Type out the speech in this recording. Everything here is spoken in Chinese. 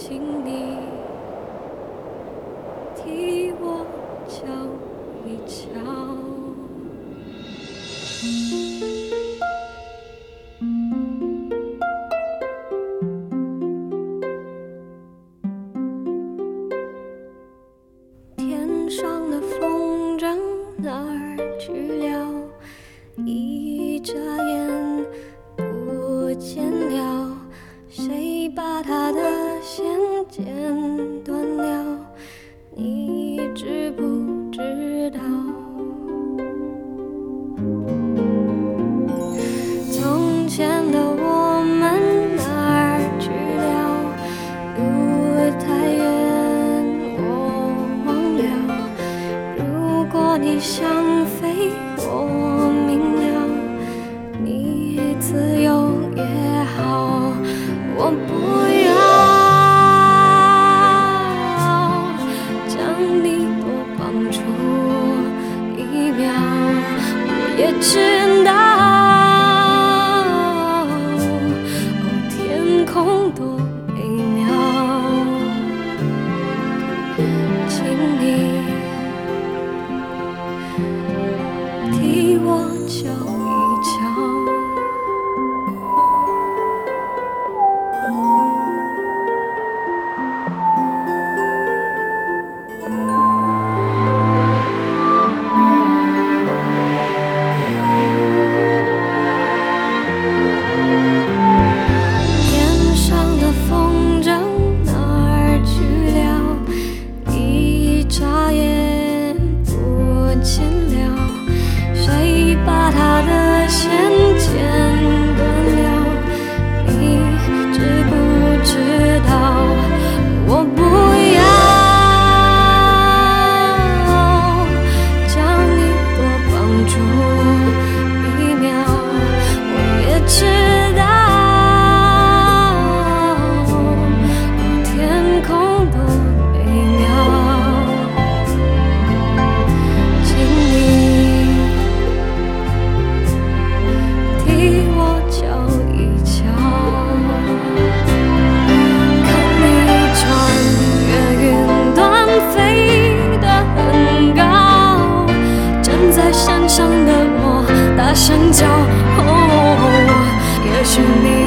请你替我瞧一瞧。天上的风筝哪儿去了？一眨眼不见了。谁把它的线剪断了？你知不知道？从前的我们哪儿去了？路太远我忘了。如果你想飞，我明了。你自由也好，我不要将你多绑住一秒，我也知道，哦，天空多美妙，请你替我瞧一瞧。大声叫，也许你